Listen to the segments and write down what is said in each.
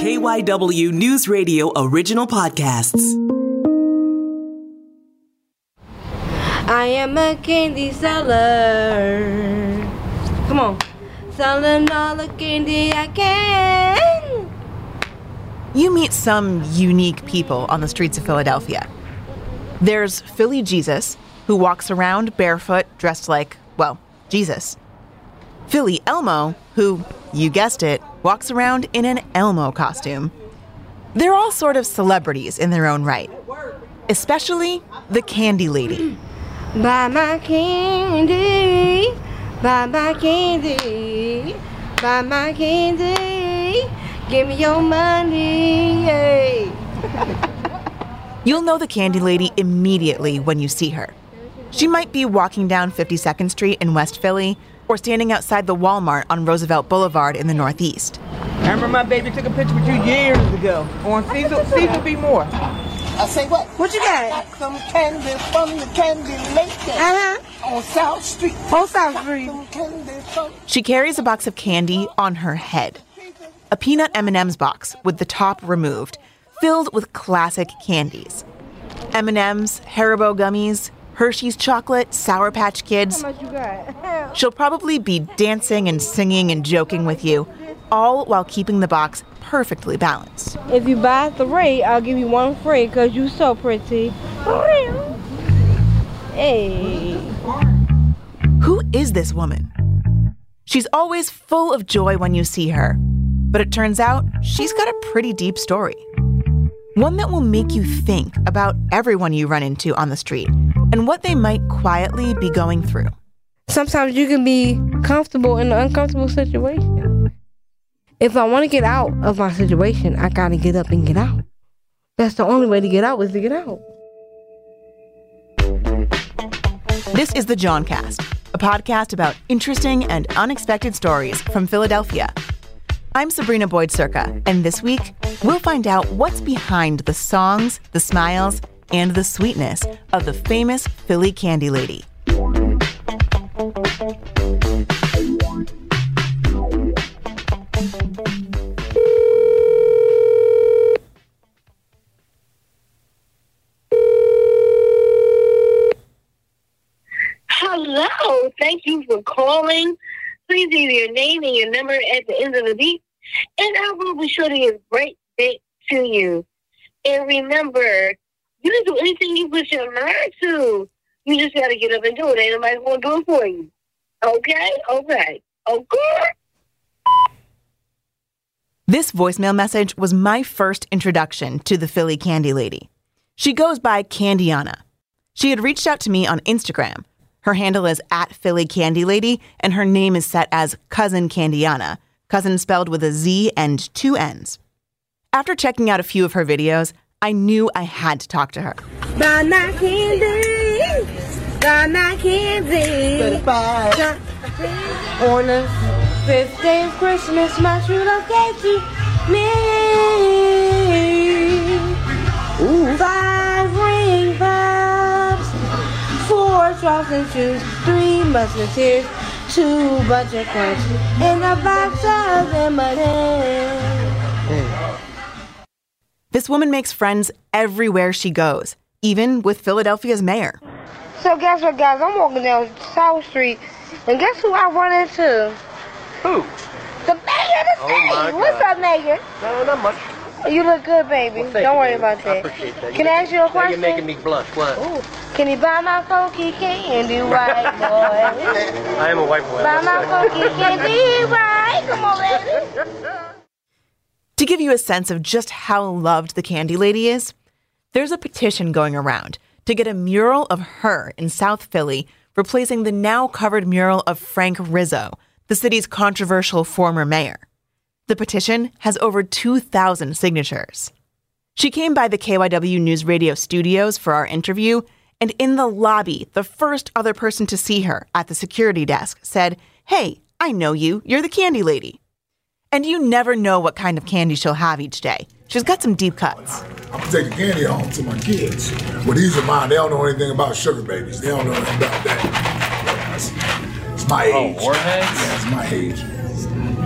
KYW News Radio original podcasts. I am a candy seller. Come on. Selling all the candy I can. You meet some unique people on the streets of Philadelphia. There's Philly Jesus, who walks around barefoot dressed like, well, Jesus. Philly Elmo, who, you guessed it, walks around in an Elmo costume. They're all sort of celebrities in their own right, especially the Candy Lady. Buy my candy, buy my candy, buy my candy, give me your money, yay. You'll know the Candy Lady immediately when you see her. She might be walking down 52nd Street in West Philly or standing outside the Walmart on Roosevelt Boulevard in the Northeast. I remember my baby took a picture with you years ago on Cecil B. Moore. I say what? What you got? Some candy from the candy maker. On South Street. On South Street. She carries a box of candy on her head. A peanut M&M's box with the top removed, filled with classic candies. M&M's, Haribo gummies, Hershey's chocolate, Sour Patch Kids. How much you got? She'll probably be dancing and singing and joking with you, all while keeping the box perfectly balanced. If you buy 3, I'll give you 1 free because you're so pretty. Hey. Who is this woman? She's always full of joy when you see her, but it turns out she's got a pretty deep story. One that will make you think about everyone you run into on the street and what they might quietly be going through. Sometimes you can be comfortable in an uncomfortable situation. If I want to get out of my situation, I got to get up and get out. That's the only way to get out is to get out. This is the Johncast, a podcast about interesting and unexpected stories from Philadelphia. I'm Sabrina Boyd-Circa, and this week, we'll find out what's behind the songs, the smiles, and the sweetness of the famous Philly Candy Lady. Hello, thank you for calling. Please leave your name and your number at the end of the beep, and I will be sure to give a great day to you. And remember, you can do anything you put your mind to. You just got to get up and do it. Ain't nobody going to do it for you. Okay? Okay. Okay? This voicemail message was my first introduction to the Philly Candy Lady. She goes by Candiana. She had reached out to me on Instagram. Her handle is @PhillyCandyLady, and her name is set as Cousin Candiana, cousin spelled with a Z and 2 N's. After checking out a few of her videos, I knew I had to talk to her. Buy my candy, buy my candy. On the 5th day of Christmas, my true love gave to me. 5 ring pops, 4 straws and shoes, 3 musketeers, 2 butcher crunch, and a box of M&M's. This woman makes friends everywhere she goes, even with Philadelphia's mayor. So guess what, guys? I'm walking down South Street, and guess who I run into? Who? The mayor of the city. What's up, mayor? No, not much. You look good, baby. Well, Don't worry you, about that. I appreciate that. Can I ask you a question? You're making me blush. What? Ooh. Can you buy my funky candy, white boy? I am a white boy. Buy my funky candy, right? Come on, baby. To give you a sense of just how loved the Candy Lady is, there's a petition going around to get a mural of her in South Philly replacing the now covered mural of Frank Rizzo, the city's controversial former mayor. The petition has over 2,000 signatures. She came by the KYW News Radio studios for our interview, and in the lobby, the first other person to see her at the security desk said, "Hey, I know you. You're the Candy Lady." And you never know what kind of candy she'll have each day. She's got some deep cuts. I'm gonna take the candy home to my kids. Well, these are mine. They don't know anything about sugar babies. They don't know anything about that. It's my age. Oh, warheads? Yeah, it's my age.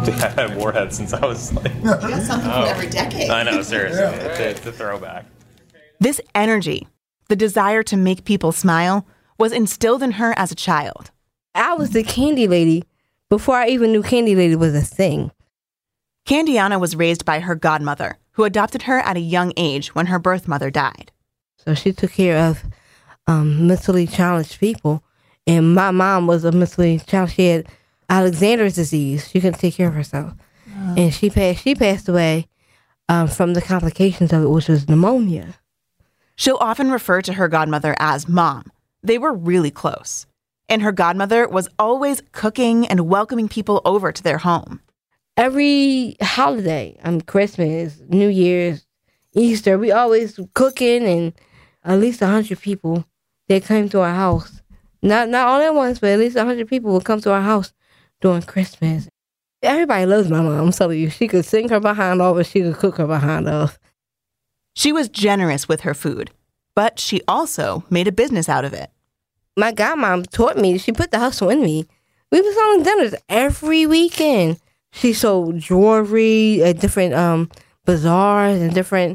I've had Warheads since I was like... You got something from every decade. I know, seriously. It's a throwback. This energy, the desire to make people smile, was instilled in her as a child. I was the candy lady before I even knew candy lady was a thing. Candiana was raised by her godmother, who adopted her at a young age when her birth mother died. So she took care of mentally challenged people. And my mom was a mentally challenged. She had Alexander's disease. She couldn't take care of herself. Oh. And she passed away from the complications of it, which was pneumonia. She'll often refer to her godmother as Mom. They were really close. And her godmother was always cooking and welcoming people over to their home. Every holiday, Christmas, New Year's, Easter, we always cooking, and at least 100 people that came to our house. Not all at once, but at least 100 people would come to our house during Christmas. Everybody loves my mom, I'm telling you. She could sing her behind off, and she could cook her behind off. She was generous with her food, but she also made a business out of it. My godmom taught me, she put the hustle in me. We were selling dinners every weekend. She sold jewelry at different bazaars and different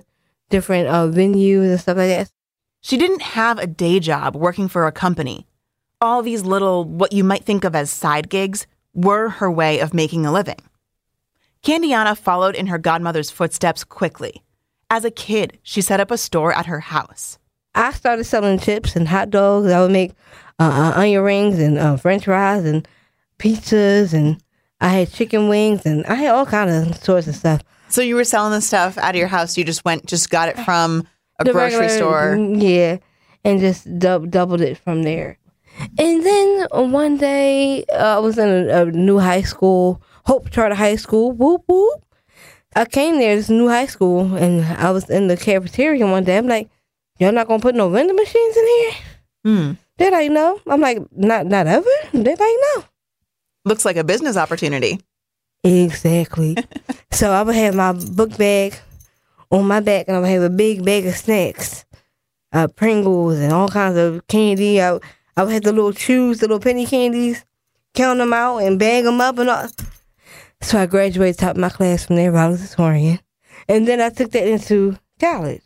venues and stuff like that. She didn't have a day job working for a company. All these little, what you might think of as side gigs, were her way of making a living. Candiana followed in her godmother's footsteps quickly. As a kid, she set up a store at her house. I started selling chips and hot dogs. I would make onion rings and French fries and pizzas, and I had chicken wings, and I had all kinds of sorts of stuff. So you were selling this stuff out of your house? You just got it from a grocery store? Yeah, and just doubled it from there. And then one day, I was in a new high school, Hope Charter High School, whoop, whoop. I came there, this new high school, and I was in the cafeteria one day. I'm like, y'all not going to put no vending machines in here? They're like, no. I'm like, not ever? They're like, no. Looks like a business opportunity. Exactly. So I would have my book bag on my back, and I would have a big bag of snacks, Pringles and all kinds of candy. I would have the little chews, the little penny candies, count them out and bag them up and all. So I graduated top of my class from there, valedictorian. And then I took that into college.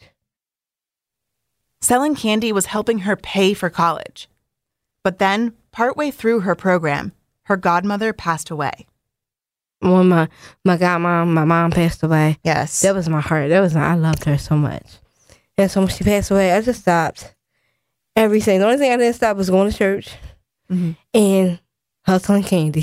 Selling candy was helping her pay for college. But then, partway through her program, her godmother passed away. When my mom passed away. Yes. That was my heart. I loved her so much. And so when she passed away, I just stopped everything. The only thing I didn't stop was going to church and hustling candy.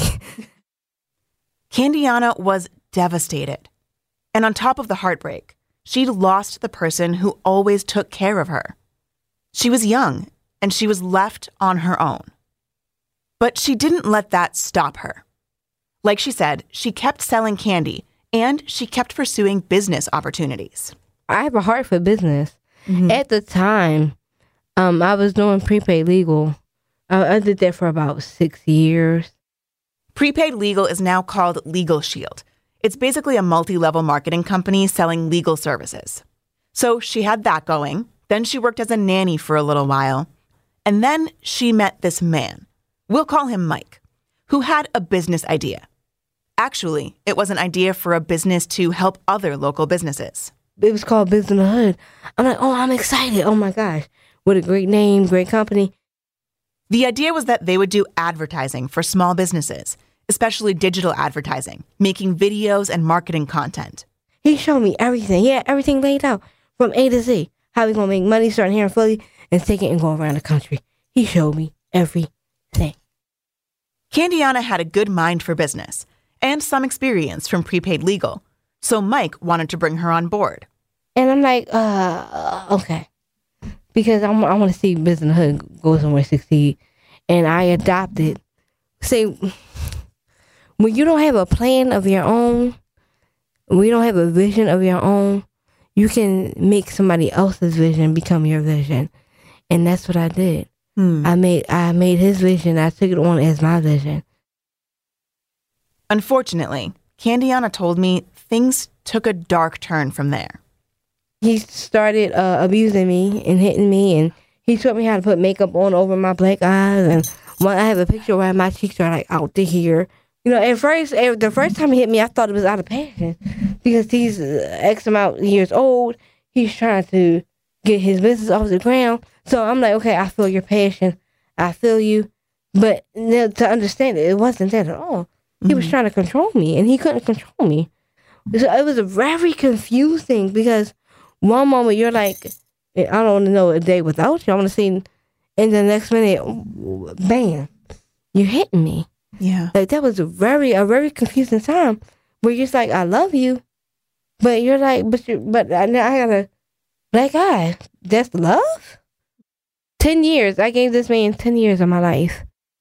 Candiana was devastated. And on top of the heartbreak, she'd lost the person who always took care of her. She was young, and she was left on her own. But she didn't let that stop her. Like she said, she kept selling candy, and she kept pursuing business opportunities. I have a heart for business. At the time, I was doing prepaid legal. I did that for about 6 years. Prepaid Legal is now called Legal Shield. It's basically a multi-level marketing company selling legal services. So she had that going. Then she worked as a nanny for a little while. And then she met this man, we'll call him Mike, who had a business idea. Actually, it was an idea for a business to help other local businesses. It was called Biz in the Hood. I'm like, oh, I'm excited. Oh, my gosh. What a great name, great company. The idea was that they would do advertising for small businesses, especially digital advertising, making videos and marketing content. He showed me everything. He had everything laid out from A to Z. How we going to make money starting here in Philly and take it and go around the country. He showed me everything. Candiana had a good mind for business and some experience from prepaid legal, so Mike wanted to bring her on board. And I'm like, okay. Because I want to see Biz in the Hood go somewhere succeed. And I adopted. See, when you don't have a plan of your own, when you don't have a vision of your own, you can make somebody else's vision become your vision. And that's what I did. I made his vision. I took it on as my vision. Unfortunately, Candiana told me things took a dark turn from there. He started abusing me and hitting me, and he taught me how to put makeup on over my black eyes. And I have a picture where my cheeks are like out to here. at first, the first time he hit me, I thought it was out of passion because he's X amount of years old. He's trying to get his business off the ground. So I'm like, okay, I feel your passion. I feel you. But to understand it wasn't that at all. He was trying to control me, and he couldn't control me. So it was very confusing because one moment you're like, I don't want to know a day without you. I want to see, and the next minute, bam, you're hitting me. Yeah. Like that was a very confusing time where you're just like, I love you, but you're like, but I got a black eye. That's love? 10 years. I gave this man 10 years of my life.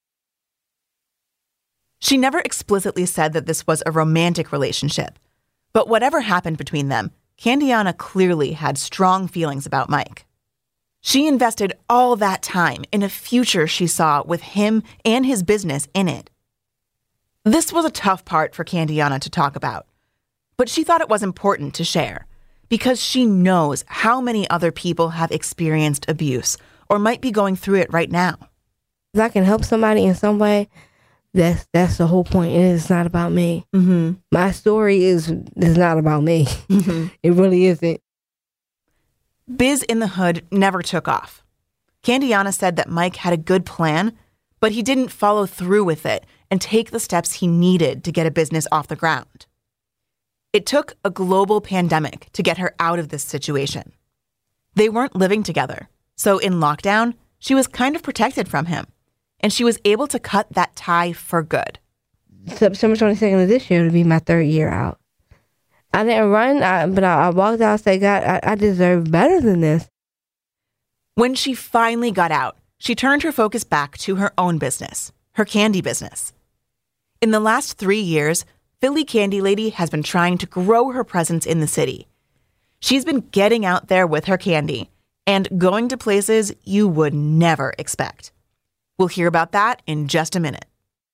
She never explicitly said that this was a romantic relationship, but whatever happened between them, Candiana clearly had strong feelings about Mike. She invested all that time in a future she saw with him and his business in it. This was a tough part for Candiana to talk about, but she thought it was important to share because she knows how many other people have experienced abuse or might be going through it right now. If I can help somebody in some way, that's the whole point. It is not about me. Mm-hmm. My story is not about me. Mm-hmm. It really isn't. Biz in the Hood never took off. Candiana said that Mike had a good plan, but he didn't follow through with it and take the steps he needed to get a business off the ground. It took a global pandemic to get her out of this situation. They weren't living together, so in lockdown, she was kind of protected from him, and she was able to cut that tie for good. September 22nd of this year would be my 3rd year out. I didn't run, but I walked out and said, God, I deserve better than this. When she finally got out, she turned her focus back to her own business, her candy business. In the last 3 years, Philly Candy Lady has been trying to grow her presence in the city. She's been getting out there with her candy and going to places you would never expect. We'll hear about that in just a minute.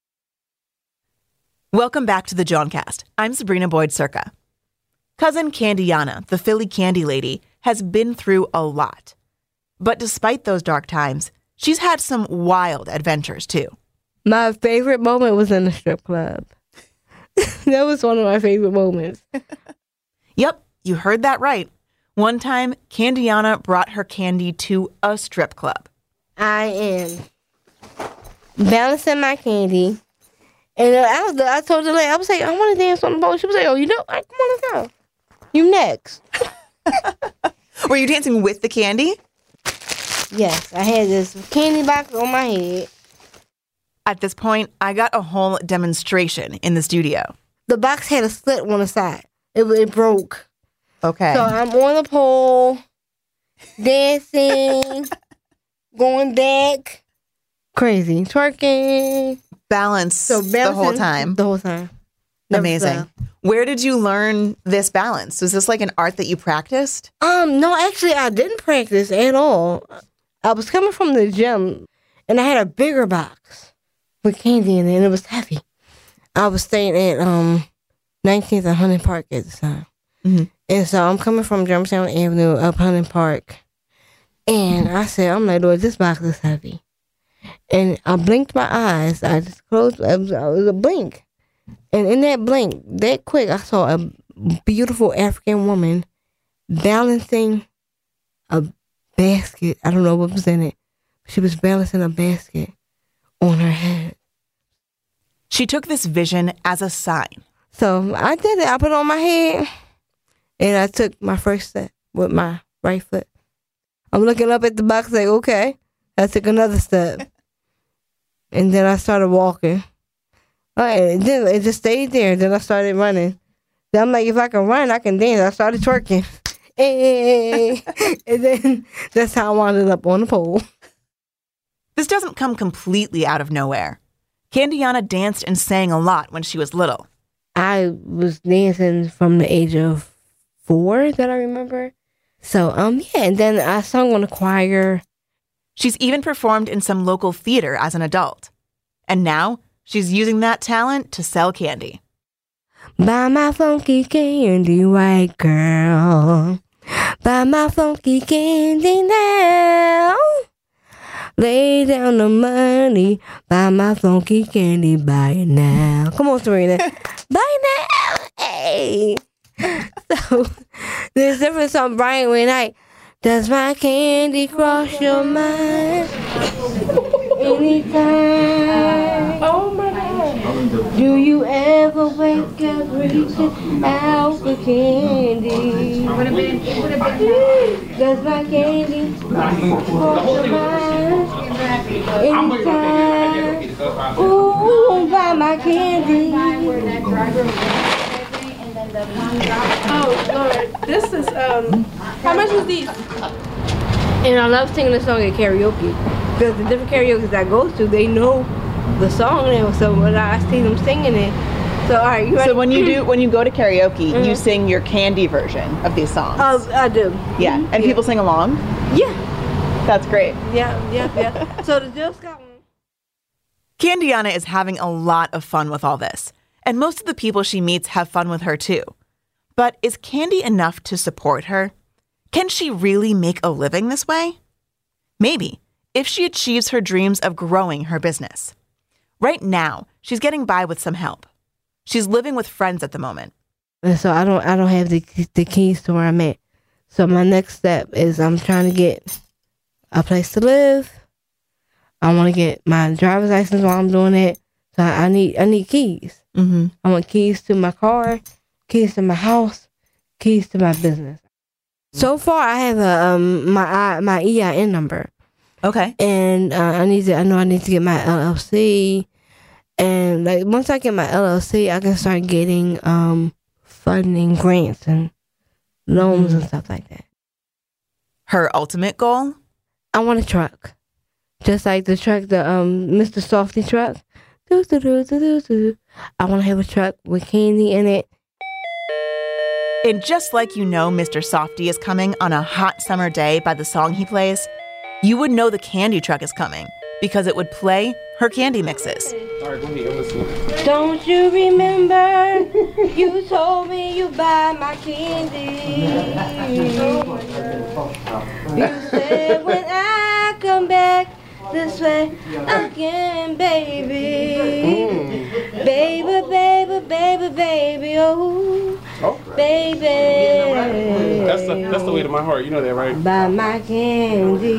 Welcome back to the Joancast. I'm Sabrina Boyd-Circa. Cousin Candiana, the Philly Candy Lady, has been through a lot. But despite those dark times, she's had some wild adventures too. My favorite moment was in the strip club. That was one of my favorite moments. Yep, you heard that right. One time, Candiana brought her candy to a strip club. I am balancing my candy. And I told the lady, I was like, I want to dance on the boat. She was like, oh, you know, come on, let's go. You next. Were you dancing with the candy? Yes, I had this candy box on my head. At this point, I got a whole demonstration in the studio. The box had a slit on the side. It broke. Okay. So I'm on the pole, dancing, going back, crazy, twerking. Balance the whole time. The whole time. Amazing. Where did you learn this balance? Was this like an art that you practiced? No, actually, I didn't practice at all. I was coming from the gym, and I had a bigger box with candy in it, and it was heavy. I was staying at 19th and Hunting Park at the time. Mm-hmm. And so I'm coming from Germantown Avenue up Hunting Park, and I said, I'm like, Lord, this box is heavy. And I blinked my eyes. I just closed. It was a blink. And in that blink, that quick, I saw a beautiful African woman balancing a basket. I don't know what was in it. She was balancing a basket on her head. She took this vision as a sign. So I did it. I put it on my head, and I took my first step with my right foot. I'm looking up at the box like, okay. I took another step. And then I started walking. And then it just stayed there. Then I started running. Then I'm like, if I can run, I can dance. I started twerking. And then that's how I wound up on the pole. This doesn't come completely out of nowhere. Candiana danced and sang a lot when she was little. I was dancing from the age of 4 that I remember. So, yeah, and then I sung on the choir. She's even performed in some local theater as an adult. And now, she's using that talent to sell candy. Buy my funky candy, white girl. Buy my funky candy now. Lay down the money, buy my funky candy, buy it now. Come on, Serena. Buy it now. Hey. So, there's different song, Brian White. Does my candy cross your mind? Anytime. Oh my God. Do you ever wake up reaching out for candy? Does my candy cross your mind? Anytime. Ooh, buy my candy. Oh Lord, this is how much is these? And I love singing the song at karaoke because the different karaoke I go to, they know the song now. So when I see them singing it, so all right, you ready? So when you go to karaoke, you sing your candy version of these songs. I do. Yeah, and people sing along. Yeah, that's great. Yeah. So the Jill Scott one. Candiana is having a lot of fun with all this, and most of the people she meets have fun with her too. But is candy enough to support her? Can she really make a living this way? Maybe, if she achieves her dreams of growing her business. Right now, she's getting by with some help. She's living with friends at the moment. And so I don't have the keys to where I'm at. So my next step is I'm trying to get a place to live. I want to get my driver's license while I'm doing it. So I need keys. Mm-hmm. I want keys to my car, keys to my house, keys to my business. So far, I have my EIN number. Okay. And I know I need to get my LLC. And like once I get my LLC, I can start getting funding, grants, and loans and stuff like that. Her ultimate goal? I want a truck, just like the truck, the Mr. Softy truck. I want to have a truck with candy in it. And just like you know Mr. Softy is coming on a hot summer day by the song he plays, you would know the candy truck is coming because it would play her candy mixes. Don't you remember you told me you buy my candy? You said when I come back this way again, baby. Baby, baby, baby, baby, oh, baby. That's the way to my heart. You know that, right? Buy my candy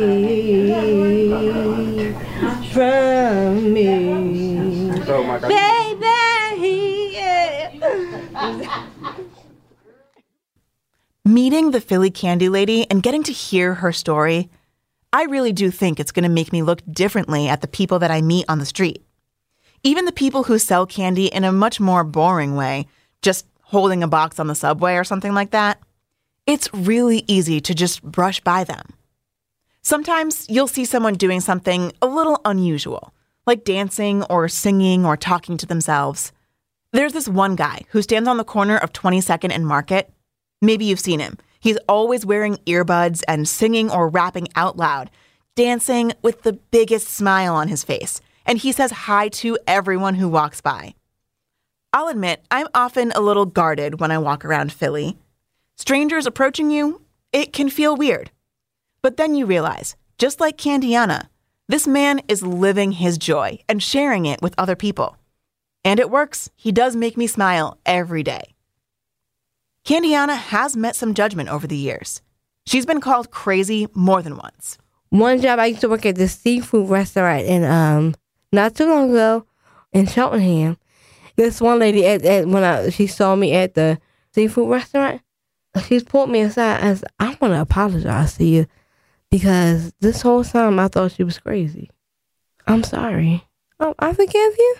from me. Oh my God. Baby, yeah. Meeting the Philly candy lady and getting to hear her story, I really do think it's going to make me look differently at the people that I meet on the street. Even the people who sell candy in a much more boring way, just holding a box on the subway or something like that. It's really easy to just brush by them. Sometimes you'll see someone doing something a little unusual, like dancing or singing or talking to themselves. There's this one guy who stands on the corner of 22nd and Market. Maybe you've seen him. He's always wearing earbuds and singing or rapping out loud, dancing with the biggest smile on his face, and he says hi to everyone who walks by. I'll admit, I'm often a little guarded when I walk around Philly. Strangers approaching you, it can feel weird. But then you realize, just like Candiana, this man is living his joy and sharing it with other people. And it works. He does make me smile every day. Candiana has met some judgment over the years. She's been called crazy more than once. One job, I used to work at this seafood restaurant in not too long ago in Cheltenham. This one lady she saw me at the seafood restaurant, she pulled me aside and said, I want to apologize to you because this whole time I thought she was crazy. I'm sorry. I forgive you.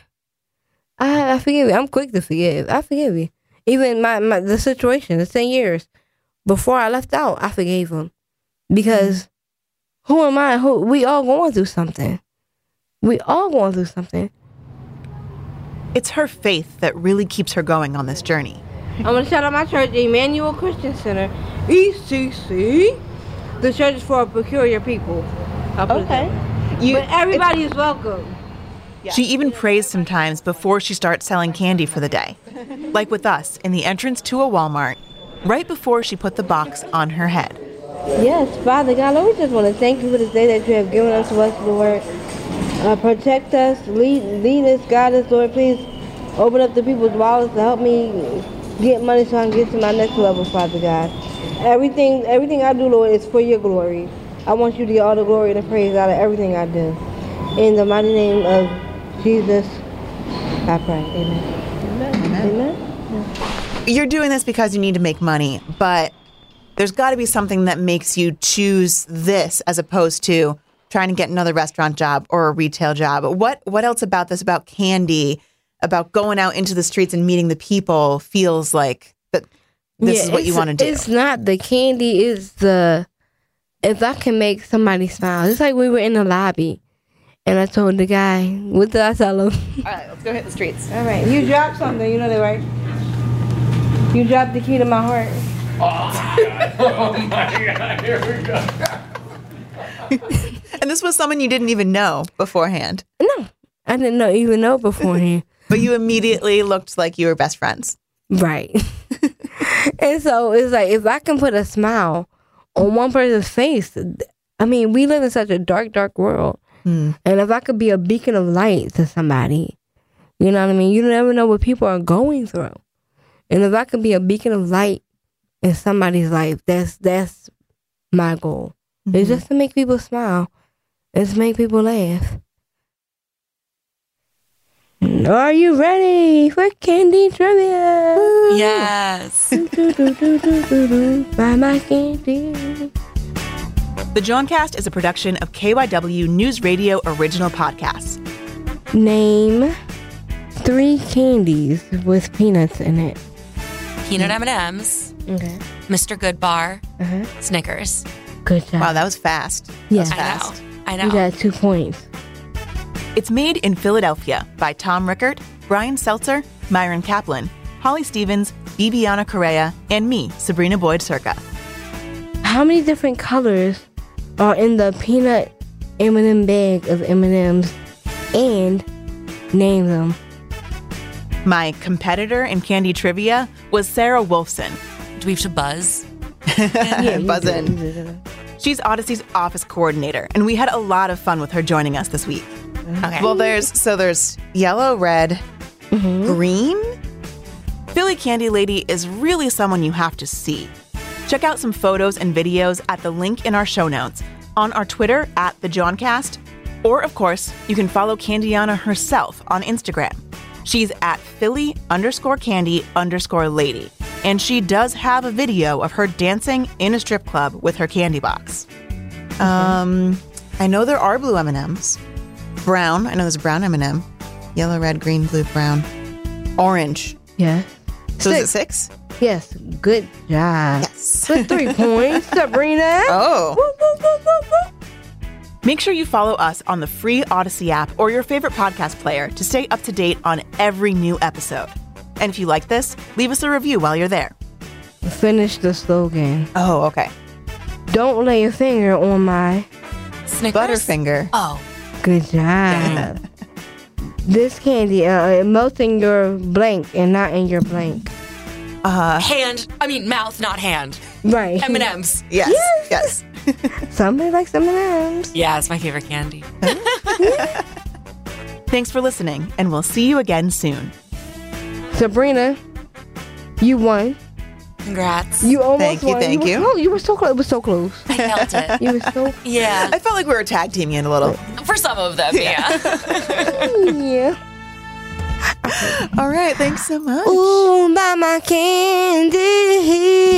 I forgive you. I'm quick to forgive. I forgive you. Even the situation, the 10 years before I left out, I forgave him. Because who am I? We all going through something. We all going through something. It's her faith that really keeps her going on this journey. I'm going to shout out my church, Emmanuel Christian Center, ECC. The church is for peculiar people. Okay. But everybody is welcome. She even prays sometimes before she starts selling candy for the day. Like with us in the entrance to a Walmart, right before she put the box on her head. Yes, Father God, Lord, we just want to thank you for this day that you have given unto us, Lord. Protect us, lead us, guide us, Lord. Please open up the people's wallets to help me get money so I can get to my next level, Father God. Everything I do, Lord, is for your glory. I want you to get all the glory and the praise out of everything I do. In the mighty name of Jesus, I pray. Amen. Amen. You're doing this because you need to make money, but there's got to be something that makes you choose this as opposed to trying to get another restaurant job or a retail job. What else about this, about candy, about going out into the streets and meeting the people, feels like that this is what you want to do? It's not the candy, it's the, if I can make somebody smile. It's like we were in the lobby and I told the guy, what did I tell him? All right, let's go hit the streets. All right, you dropped something, you know that, right? You dropped the key to my heart. Oh my God, here we go. And this was someone you didn't even know beforehand. No, I didn't even know beforehand. But you immediately looked like you were best friends. Right. And so it's like, if I can put a smile on one person's face, I mean, we live in such a dark, dark world. And if I could be a beacon of light to somebody, you know what I mean? You never know what people are going through. And if I could be a beacon of light in somebody's life, that's my goal. It's just to make people smile. It's to make people laugh. Are you ready for candy trivia? Yes. Buy my candy. The Johncast is a production of KYW News Radio original podcasts. Name 3 candies with peanuts in it. Peanut M&Ms. Okay. Mr. Goodbar. Snickers. Good job. Wow, that was fast. Yeah. That was fast. I know. You got 2 points. It's made in Philadelphia by Tom Rickert, Brian Seltzer, Myron Kaplan, Holly Stevens, Bibiana Correa, and me, Sabrina Boyd Circa. How many different colors are in the peanut M&M bag of M&Ms, and name them? My competitor in candy trivia was Sarah Wolfson. Do we have to buzz? Yeah, Buzz in. She's Odyssey's office coordinator, and we had a lot of fun with her joining us this week. Okay. Well, there's yellow, red, green. Philly Candy Lady is really someone you have to see. Check out some photos and videos at the link in our show notes, on our Twitter at The Johncast, or of course, you can follow Candiana herself on Instagram. She's at Philly_candy_lady, and she does have a video of her dancing in a strip club with her candy box. I know there are blue M&Ms. Brown, I know there's a brown M&M. Yellow, red, green, blue, brown. Orange. Yes. So is it 6? Yes. Good job. Yes. With 3 points, Sabrina. Oh. Woo, woo, woo, woo, woo. Make sure you follow us on the free Odyssey app or your favorite podcast player to stay up to date on every new episode. And if you like this, leave us a review while you're there. Finish the slogan. Oh, okay. Don't lay a finger on my Snickers? Butterfinger. Oh. Good job. This candy, melts in your blank and not in your blank. Mouth, not hand. Right. M&Ms. Yes. Somebody likes M&Ms. Yeah, it's my favorite candy. Thanks for listening, and we'll see you again soon. Sabrina, you won. Congrats. You almost won. Thank you. Oh, you were so close. It was so close. I felt it. You were so Yeah. I felt like we were tag teaming it a little. For some of them, yeah. yeah. All right, thanks so much. Ooh, buy my candy.